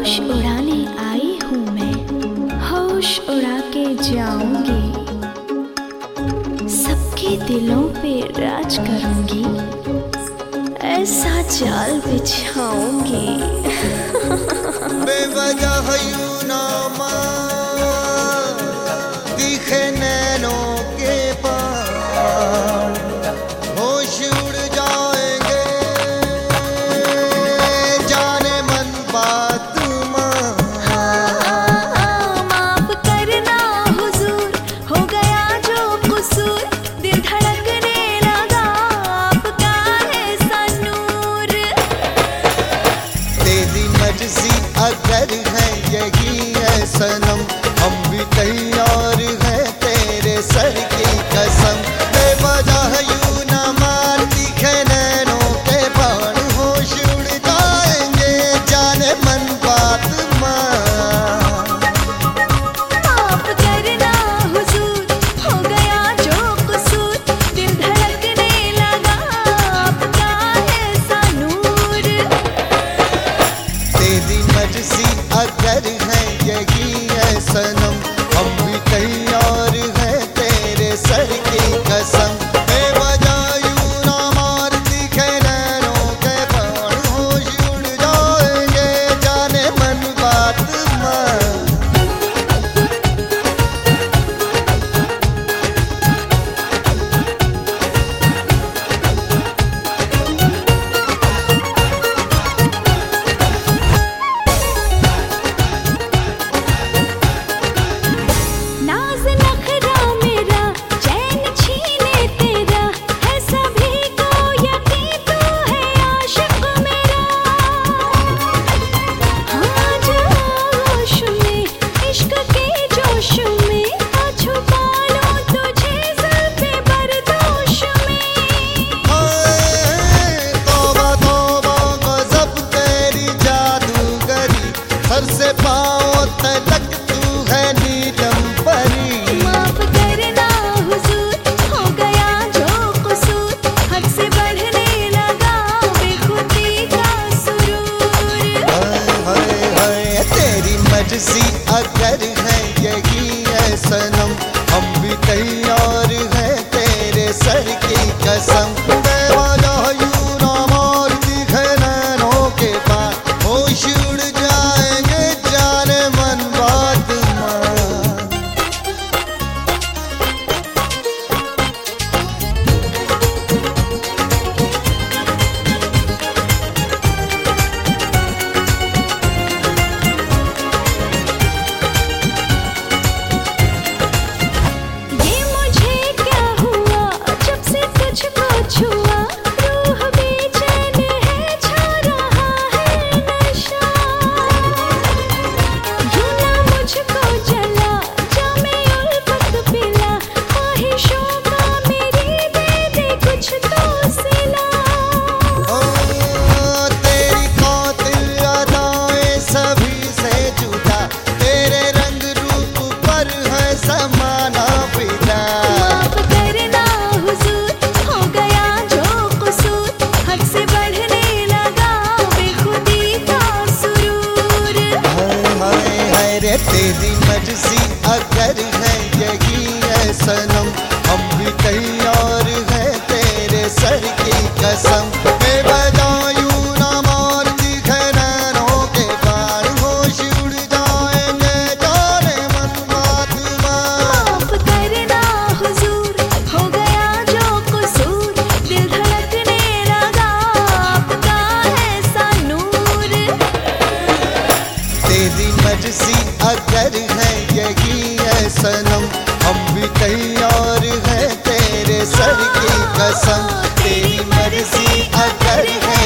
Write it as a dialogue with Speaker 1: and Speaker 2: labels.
Speaker 1: होश उड़ाने आई हूँ मैं, होश उड़ा के जाऊंगी, सबके दिलों पे राज करूंगी, ऐसा जाल बिछाऊंगी।
Speaker 2: बेवजह यूं ना दिखे नैनों के पार, होश उड़ जाएंगे जाने मन बात
Speaker 1: माफ करना हुजूर, हो गया जो कसूर, दिल धड़कने लगा आपका है सनूर।
Speaker 2: तेरी मर्जी अगर है यही है सनम, हम भी तैयार हैं तेरे सर की कसम। बेवजह यूं ना मार दिखे नैनों के बाण, होश उड़ जाएंगे जाने मन बात
Speaker 1: माफ करना हुजूर, हो गया जो कसूर, दिल धड़कने लगा आपका है सनूर।
Speaker 2: तेरी मर्जी अगर है यही है सनम, हम भी तैयार हैं तेरे सर की कसम। बेवजह यूं ना मार दिखे नैनों के बाण, होश उड़ जाएंगे जाने मन बात
Speaker 1: नाज़ नखरा मेरा, चैन छीने तेरा, है सभी को यकीन तू है आशिक मेरा। हाँ जा होश में, इश्क के जोश में, आ छुपा लूं तुझे ज़ुल्फ़े बरदोश में।
Speaker 2: तौबा तौबा गज़ब तेरी जादूगरी, सर से पाँव तक तू है नीलम परी।
Speaker 1: माफ करना हुजूर, हो गया जो कसूर, हद से बढ़ने लगा बेखुदी का सुरूर।
Speaker 2: हाय हाय तेरी मर्जी अगर है यही है सनम, हम भी तैयार हैं तेरे सर की कसम। बेवजह यूं ना मार दिखे नैनों के पार, होश उड़ जाएंगे जाने मन बात
Speaker 1: ये मुझे क्या हुआ जब से तुझको छुआ, रूह बेचैन है, छा रहा है नशा। यूं ना मुझको जला, जामे उल्फत पिला, ख्वाहिशों का मेरी दे दे कुछ तो सिला।
Speaker 2: तेरी कातिल अदाएं सभी से जुदा, तेरे रंग रूप पर है समाना फिदा।
Speaker 1: माफ करना हुजूर, हो गया जो कसूर, हद से बढ़ने लगा बेखुदी का सुरूर।
Speaker 2: हाय हाय रे तेरी मर्जी अगर है यही है सनम, हम भी तैयार हैं तेरे सर की कसम। बेवजह यूं ना मार दिखे नैनों के बाण, होश उड़ जाएंगे जाने मन बात
Speaker 1: माफ करना हुजूर, हो गया जो कसूर, दिल धड़कने लगा आपका है सनूर।
Speaker 2: तेरी मर्जी अगर है यही है सनम, हम भी तैयार हैं तेरे सर की कसम। तेरी मर्जी अगर है